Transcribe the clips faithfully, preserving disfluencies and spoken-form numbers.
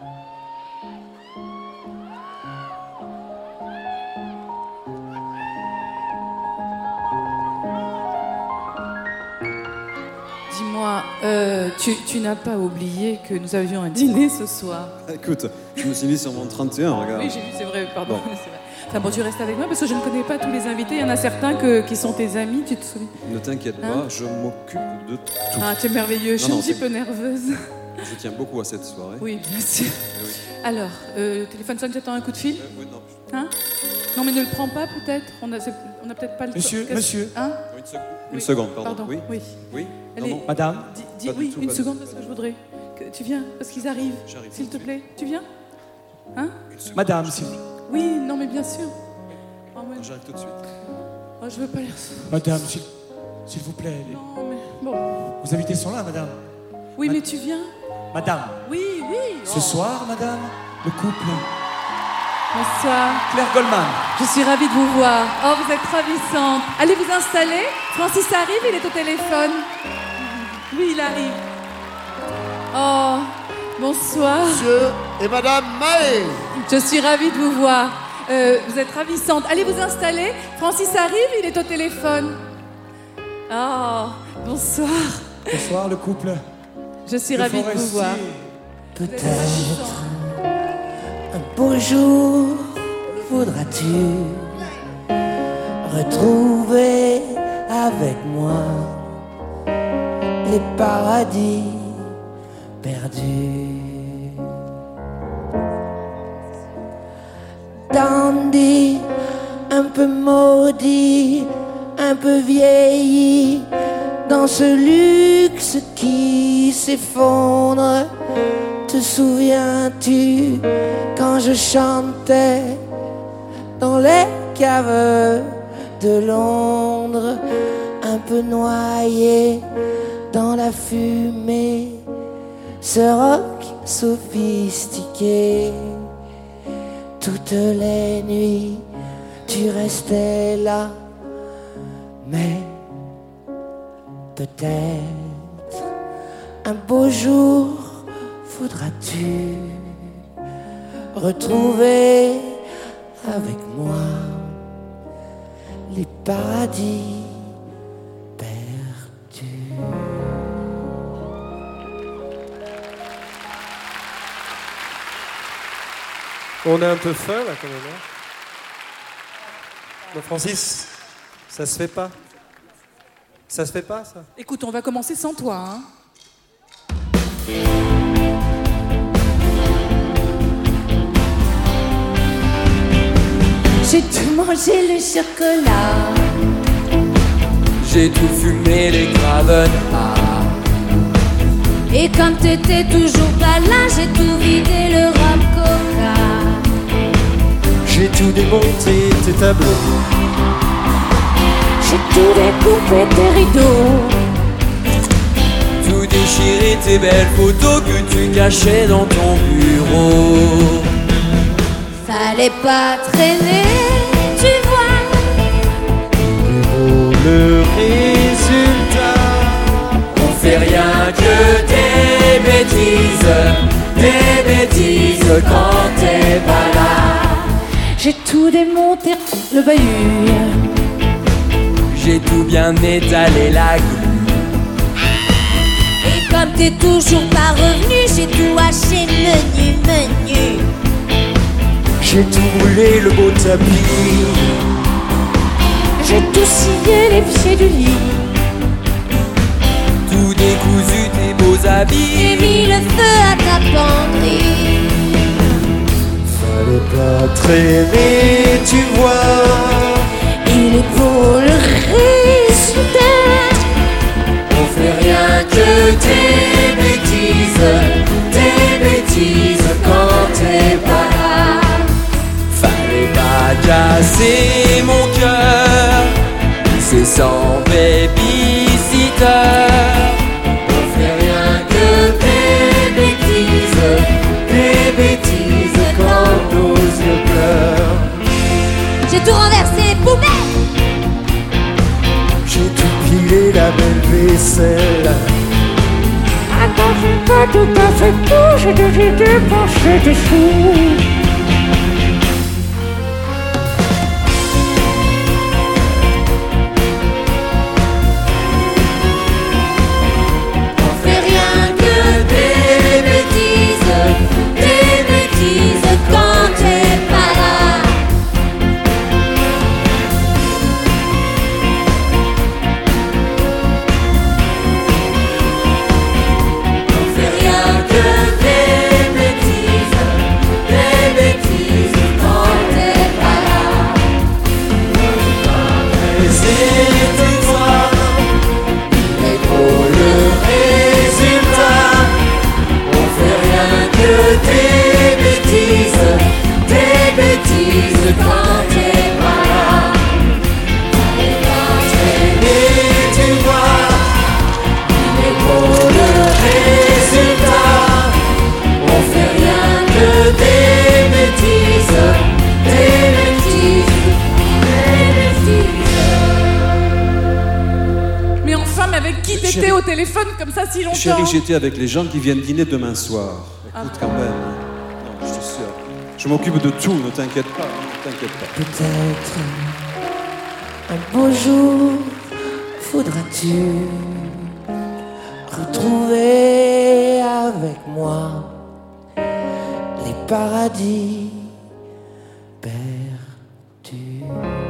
Dis-moi, euh, tu, tu n'as pas oublié que nous avions un dîner ce soir? Écoute, je me suis mis sur mon trente et un, regarde. Oui, j'ai vu, c'est vrai, pardon. Bon. C'est vrai. Enfin bon, tu restes avec moi parce que je ne connais pas tous les invités. Il y en a certains que, qui sont tes amis, tu te souviens? Ne t'inquiète Hein? pas, je m'occupe de tout. Ah, tu es merveilleux, je suis Non, un non, petit c'est- peu nerveuse. Je tiens beaucoup à cette soirée. Oui, bien sûr. Eh oui. Alors, euh, le téléphone sonne, tu attends un coup de fil? Euh, oui, non, Hein? Non, mais ne le prends pas peut-être. On a, c'est- on a peut-être pas le temps. Monsieur, Qu'est-ce- monsieur. Hein? une, seconde. Oui. Une seconde, pardon. Oui. Oui. Oui. Allez. Non, non. Madame, Dis, dis- Pas du oui, tout, une pas du seconde tout. parce que je voudrais que tu viens, parce qu'ils arrivent. J'arrive S'il tout te de plaît, tu viens? Hein? madame, s'il Oui, non, mais bien sûr. Oh, mais- J'arrive tout de suite. oh, je veux pas les recevoir. madame, s'il s'il vous plaît. les- Non, mais bon. Vos invités sont là, madame. Oui, Ma- mais tu viens? Madame, Oui, oui. ce Oh. soir, madame, le couple Bonsoir. Claire Goldman. Je suis ravie de vous voir. Oh, vous êtes ravissante. Allez vous installer. Francis arrive, il est au téléphone. Oui, il arrive. Oh, bonsoir. Monsieur et Madame Maé. Je suis ravie de vous voir. Euh, vous êtes ravissante. Allez vous installer. Francis arrive, il est au téléphone. Oh, bonsoir. Bonsoir, le couple. Je suis Le ravie de vous Forestier. voir. Vous êtes ravissante. Un beau jour, voudras-tu retrouver avec moi les paradis perdus? Dandy, un peu maudit, un peu vieilli, dans ce luxe qui s'effondre. Te souviens-tu quand je chantais dans les caves de Londres, un peu noyé dans la fumée, ce rock sophistiqué? Toutes les nuits, tu restais là, mais peut-être un beau jour voudras-tu retrouver avec moi les paradis perdus? On est un peu fin là quand même. Hein. Non, Francis, ça se fait pas. Ça se fait pas ça. Écoute, on va commencer sans toi, hein. J'ai tout mangé le chocolat, J'ai tout fumé les Graven. Et quand t'étais toujours pas là, j'ai tout vidé le rhum coca. J'ai tout démonté tes tableaux. J'ai tout découpé tes rideaux. Tout déchiré tes belles photos que tu cachais dans ton bureau. Fallait pas traîner, tu vois. Le résultat, On fait rien que des bêtises, des bêtises quand t'es pas là. J'ai tout démonté, le bahut. J'ai tout bien étalé la glu. Et comme t'es toujours pas revenu, j'ai tout haché, menu, menu. j'ai tout brûlé le beau tapis. J'ai tout scié les pieds du lit. Tout décousu tes beaux J'ai habits. mis le feu à ta penderie. Fallait pas traîner, tu vois. Il est beau le résultat. On fait rien que des bêtises, des bêtises quand t'es pas là. Fallait pas casser mon cœur, c'est sans babysitter. On fait rien que des bêtises, des bêtises quand nos yeux pleurent. J'ai tout renversé, poubelle. J'ai tout pilé la belle vaisselle. Attends, je peux pas tout à fait tout, j'ai dû dépenser des sous. On fait rien que des bêtises, des bêtises quand t'es pas là. On fait rien que des bêtises, des bêtises quand t'es pas là. C'est toi, Mais pour le résultat. on fait rien que des bêtises, des bêtises quand t'es pas là. Allez t'entraîner, tu vois. Mais pour le résultat, on fait rien que des bêtises, des bêtises, des bêtises. Mais enfin, mais avec qui t'étais Chérie. au téléphone comme ça si longtemps? Chérie, j'étais avec les gens qui viennent dîner demain soir. Écoute quand même. hein. Non, je t'assure. Je m'occupe de tout, ne t'inquiète pas. Ne t'inquiète pas. Peut-être un beau jour faudra-tu retrouver avec moi les paradis perdus.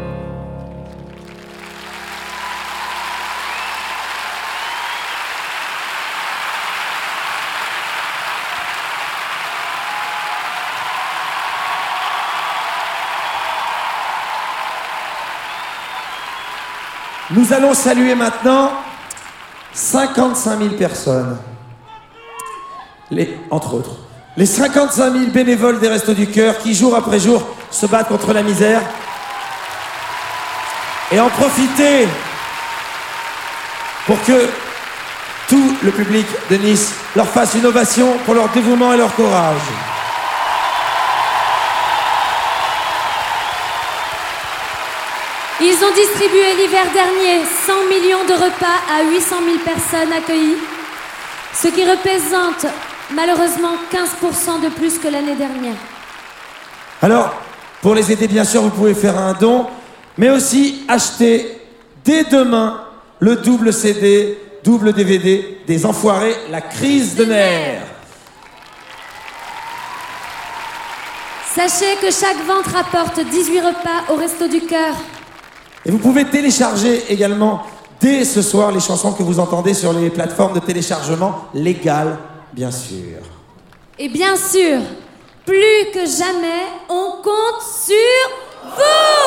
Nous allons saluer maintenant cinquante-cinq mille personnes. Les, entre autres. Les cinquante-cinq mille bénévoles des Restos du Cœur qui, jour après jour, se battent contre la misère. Et en profiter pour que tout le public de Nice leur fasse une ovation pour leur dévouement et leur courage. Ils ont distribué l'hiver dernier cent millions de repas à huit cent mille personnes accueillies, ce qui représente malheureusement quinze pour cent de plus que l'année dernière. Alors, pour les aider, bien sûr, vous pouvez faire un don, mais aussi acheter dès demain le double C D, double D V D des Enfoirés, la crise de nerfs. Sachez que chaque vente rapporte dix-huit repas au Resto du Cœur. Et vous pouvez télécharger également dès ce soir les chansons que vous entendez sur les plateformes de téléchargement légales, bien sûr. Et bien sûr, plus que jamais, on compte sur vous!